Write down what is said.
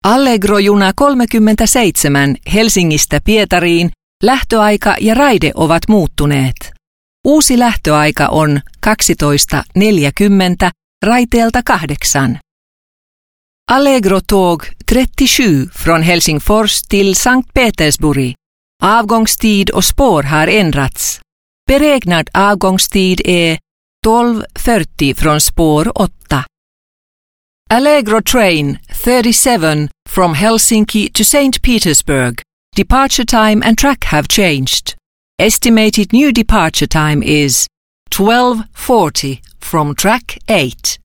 Allegro-juna 37 Helsingistä Pietariin, lähtöaika ja raide ovat muuttuneet. Uusi lähtöaika on 12.40 raiteelta 8. Allegro-tåg 37 från Helsingfors till Sankt Petersburg. Avgångstid och spår har ändrats. Beräknad avgångstid är 12.40 från spår 8. Allegro train 37 from Helsinki to St. Petersburg. Departure time and track have changed. Estimated new departure time is 12:40 from track 8.